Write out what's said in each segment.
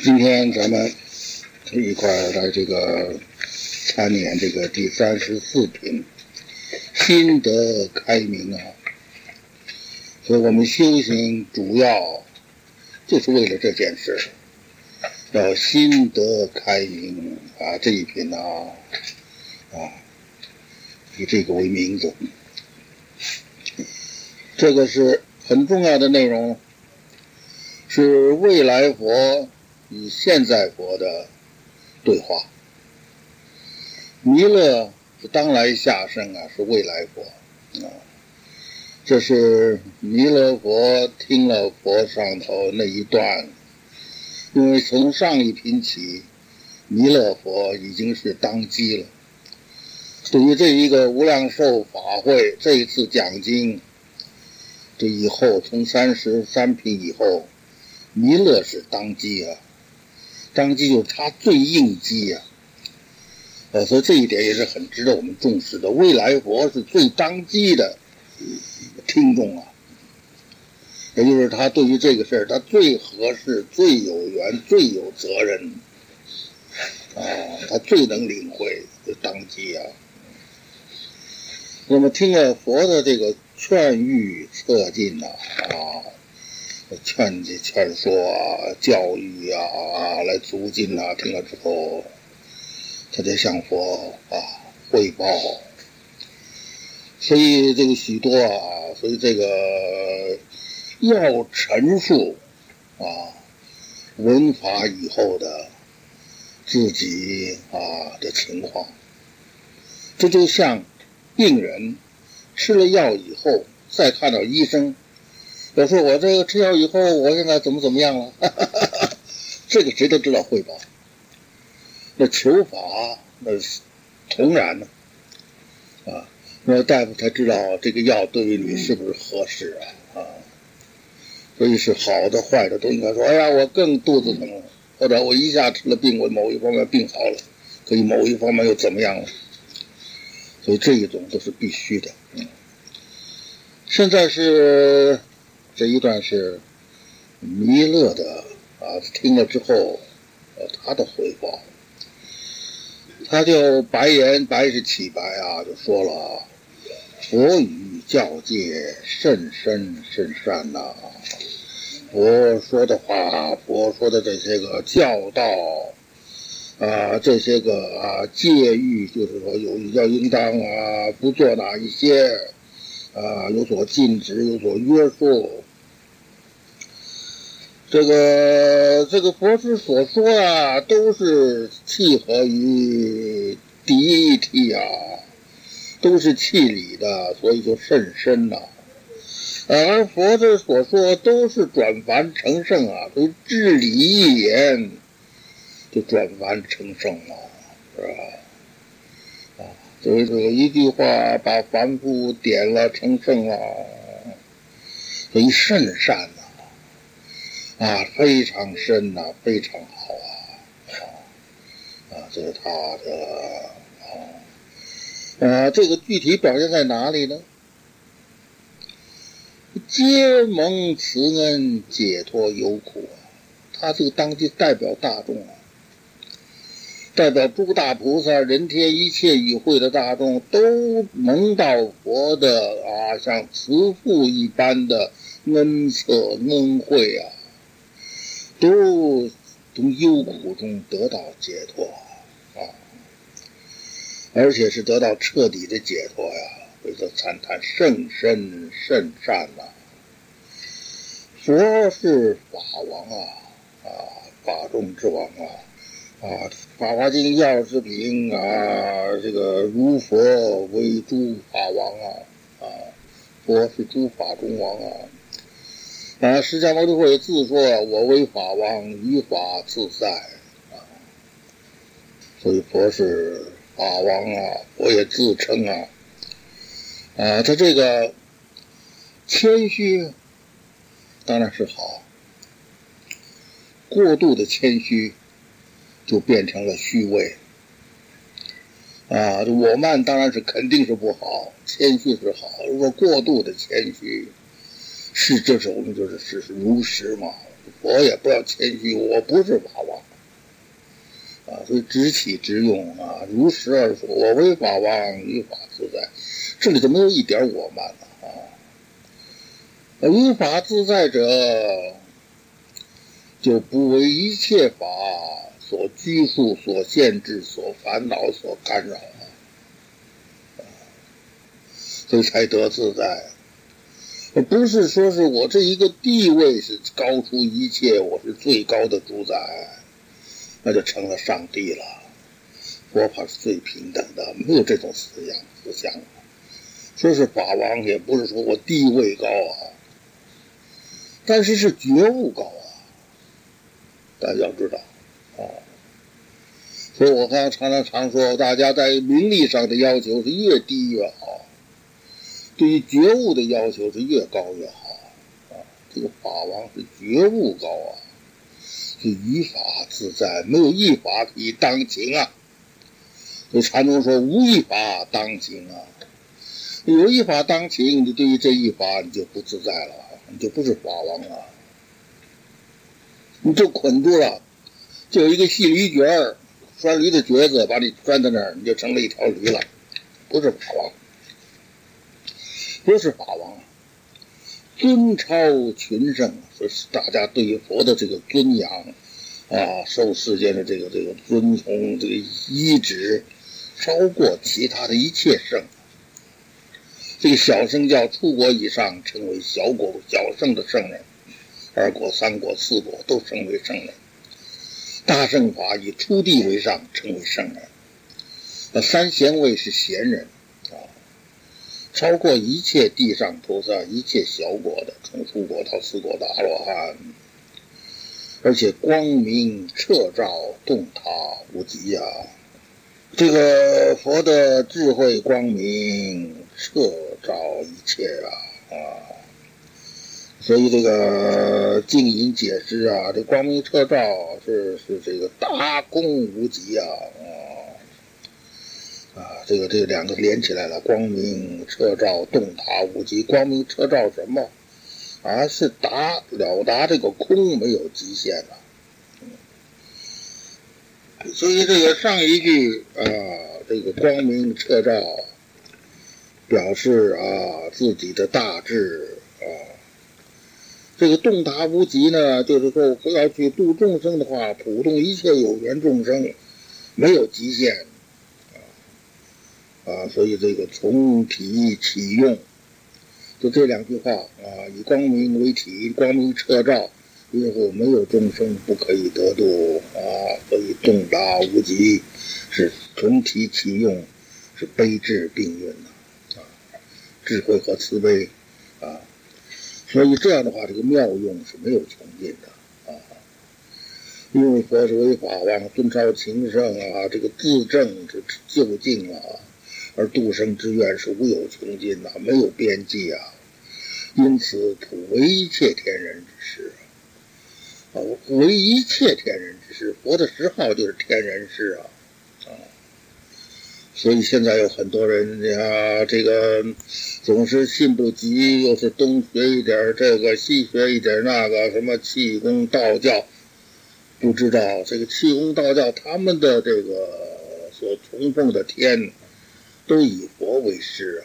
今天咱们一块儿来这个参演这个第34品心得开明啊。所以我们修行主要就是为了这件事，要心得开明啊。这一品以这个为名字，这个是很重要的内容，是未来佛与现在佛的对话。弥勒是当来下生啊，是未来佛啊。这是弥勒佛听了佛上头那一段，因为从上一品起，弥勒佛已经是当机了。对于这一个无量寿法会，这一次讲经，这以后从33品以后，弥勒是当机啊。当机就是他最应机啊，所以这一点也是很值得我们重视的。未来佛是最当机的听众啊，也就是他对于这个事儿，他最合适、最有缘、最有责任啊，他最能领会就当机啊。那么听了佛的这个劝喻策进劝说啊，教育啊，来促进啊，听了之后，他就向佛汇报。所以这个许多所以这个要陈述闻法以后的自己的情况。这就像病人吃了药以后再看到医生，有时候我这个吃药以后我现在怎么样了这个谁都知道汇报。那求法那同然呢那大夫才知道这个药对于你是不是合适所以是好的坏的都应该说，哎呀我更肚子疼了，或者我一下吃了病，我某一方面病好了，可以某一方面又怎么样了。所以这一种都是必须的。现在是这一段是弥勒的听了之后他的汇报，他就白是起白就说了，佛语教戒甚深甚善佛说的话，佛说的这些个教导这些个戒律，就是说要应当不做哪一些有所禁止，有所约束。这个佛师所说都是契合于第一体都是契理的，所以就甚深而佛师所说都是转凡成圣所以至理一言就转凡成圣是吧？所以这个一句话把凡夫点了成圣所以甚善非常深非常好这是他的这个具体表现在哪里呢？皆蒙慈恩，解脱忧苦他这个当机代表大众代表诸大菩萨、人天一切与会的大众都蒙到佛的像慈父一般的恩赐恩惠都从忧苦中得到解脱而且是得到彻底的解脱所以说赞叹甚深甚善佛是法王法中之王法华经药师品这个如佛为诸法王佛是诸法中王释迦牟尼佛也自说我为法王，于法自在所以佛是法王佛也自称他这个谦虚当然是好，过度的谦虚就变成了虚伪我慢当然是肯定是不好，谦虚是好。如果过度的谦虚是这种就是如实嘛，佛也不要谦虚，我不是法王所以知起知用啊，如实而说，我为法王，于法自在，这里头没有一点我慢于法自在者，就不为一切法所拘束、所限制、所烦恼、所干扰所以才得自在。不是说是我这一个地位是高出一切，我是最高的主宰，那就成了上帝了。佛法是最平等的，没有这种思想。说是法王，也不是说我地位高但是是觉悟高大家要知道所以我常说，大家在名利上的要求是越低越好，对于觉悟的要求是越高越好这个法王是觉悟高是于法自在，没有一法可以当情所以禅宗说无一法当情有一法当情，你对于这一法你就不自在了，你就不是法王了，你就捆住了，就有一个细驴角儿，拴驴的橛子把你拴在那儿，你就成了一条驴了，不是法王，不是法王尊超群圣，所以大家对于佛的这个尊仰受世间的这个尊崇，这个依止，超过其他的一切圣。这个小圣教出国以上称为小圣的圣人，2果、3果、4果都称为圣人。大圣法以出地为上，称为圣人。三贤位是贤人超过一切地上菩萨，一切小果的，从出果到4果的阿罗汉，而且光明彻照，洞塔无极这个佛的智慧光明彻照一切所以这个净隐解释这光明彻照是这个大功无极这个两个连起来了，光明彻照，洞塔无极。光明彻照什么是了达这个空没有极限所以这个上一句这个光明彻照表示自己的大智这个洞达无极呢，就是说要去度众生的话，普度一切有缘众生没有极限所以这个从体起用，就这2句话以光明为体，光明彻照，因后没有众生不可以得度所以洞达无极是从体起用，是悲智并运智慧和慈悲所以这样的话，这个妙用是没有穷尽的因为佛是为法王，尊超情圣这个自证是究竟而度生之愿是无有穷尽没有边际因此普为一切天人之事为一切天人之事，佛的10号就是天人事所以现在有很多人这个总是信不及，又是东学一点这个，西学一点那个，什么气功道教，不知道这个气功道教他们的这个所崇奉的天都以佛为师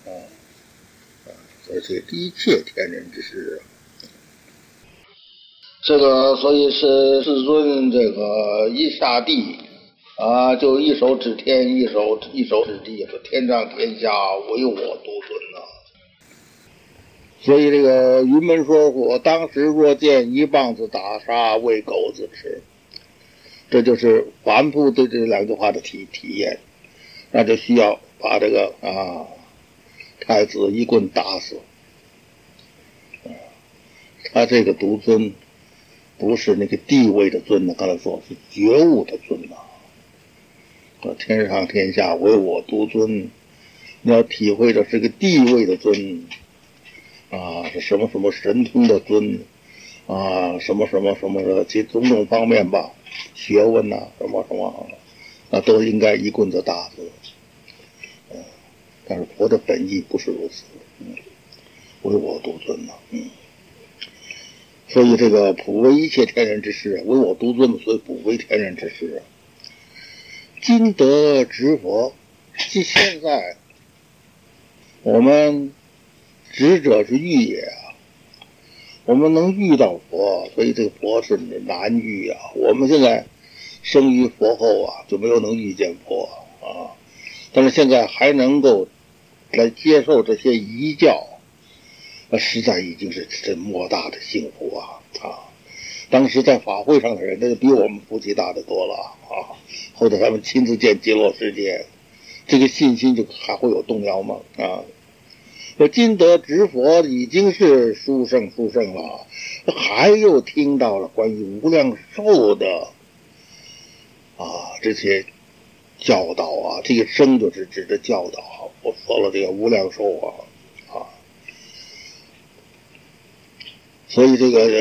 而且一切天人之事这个所以是世尊这个一下地就一手指天，一手指地，天上天下唯我独尊所以这个云门说我当时若见一棒子打杀，喂狗子吃，这就是凡夫对这2句话的体验，那就需要把这个太子一棍打死他这个独尊不是那个地位的尊刚才说是觉悟的尊天上天下唯我独尊，你要体会的是个地位的尊是什么什么神通的尊什么什么什么的其种种方面吧，学问什么什么都应该一棍子打死但是佛的本意不是如此唯我独尊所以这个普为一切天人之事，唯我独尊，所以普为天人之事今得执佛，即现在我们执者是遇也啊，我们能遇到佛，所以这个佛是难遇啊。我们现在生于佛后啊，就没有能遇见佛啊，但是现在还能够来接受这些遗教，实在已经是这莫大的幸福啊！当时在法会上的人，那就比我们福气大得多了啊！或者他们亲自见极乐世界，这个信心就还会有动摇吗？啊！今得执佛已经是殊胜了，还又听到了关于无量寿的这些教导啊，这个生就是指的教导啊，我说了这个无量寿所以这个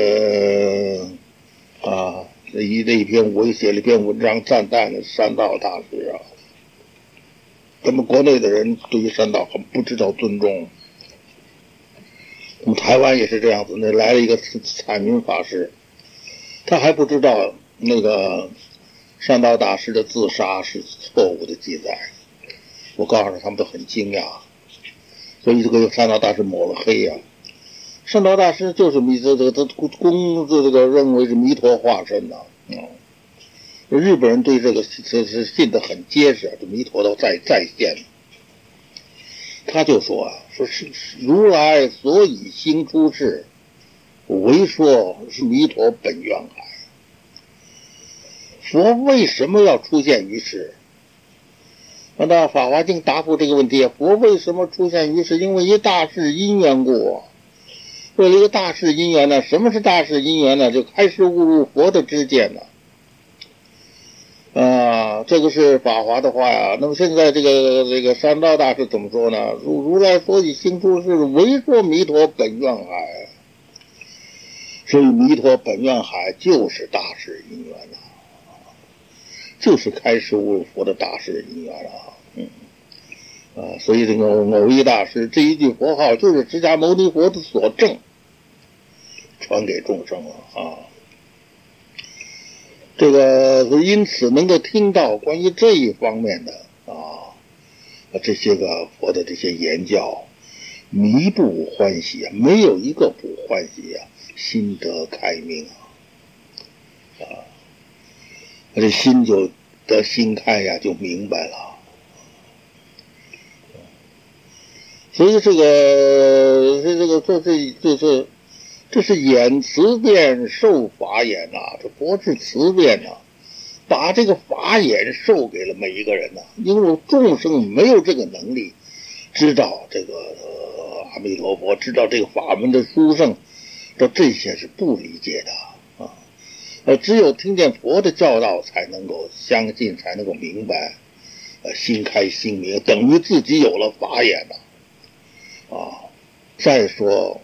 这一篇我也写了一篇文章赞叹了山道大师啊。咱们国内的人对于山道很不知道尊重，我们台湾也是这样子，那来了一个彩云法师，他还不知道那个山道大师的自杀是错误的记载，我告诉他们都很惊讶，所以这个山道大师抹了黑啊。山道大师就是这个认为是弥陀化身呐，日本人对这个是信得很结实，这弥陀都在现。他就说说是如来所以兴出世，为说是弥陀本愿海。佛为什么要出现于世？那《法华经》答复这个问题，佛为什么出现于世？因为一大事因缘故。为了一个大事因缘呢，什么是大事因缘呢？就开示悟入佛的知见呢。这个是法华的话呀。那么现在这个山道大师怎么说呢？如来所以兴出世，为说弥陀本愿海。所以弥陀本愿海就是大事因缘就是开示悟入佛的大事因缘所以这个偶一大师这一句佛号就是释迦牟尼佛的所证，传给众生了这个因此能够听到关于这一方面的这些个佛的这些言教，弥不欢喜没有一个不欢喜心得开明这心就得心开就明白了。所以这是演慈辩受法眼这佛是慈辩把这个法眼授给了每一个人因为众生没有这个能力知道这个阿弥陀佛，知道这个法门的殊胜，这些是不理解的只有听见佛的教导才能够相信，才能够明白心开心明，等于自己有了法眼再说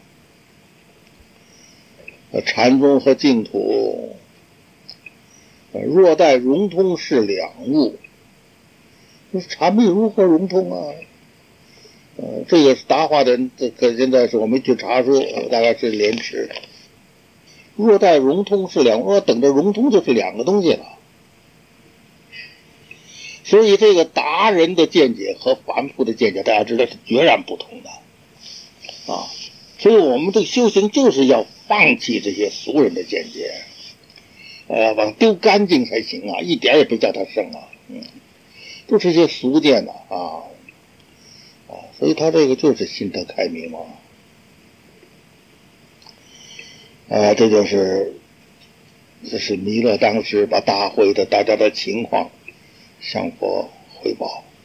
禅宗和净土若待融通是两物，禅密如何融通这个答话的人现在是我没去查书大概是莲池。若待融通是两物，等着融通就是两个东西了。所以这个达人的见解和凡夫的见解大家知道是截然不同的所以我们的修行就是要放弃这些俗人的见解往丢干净才行一点也不叫它生都是些俗见所以他这个就是心得开明这是弥勒当时把大会的大家的情况向佛汇报。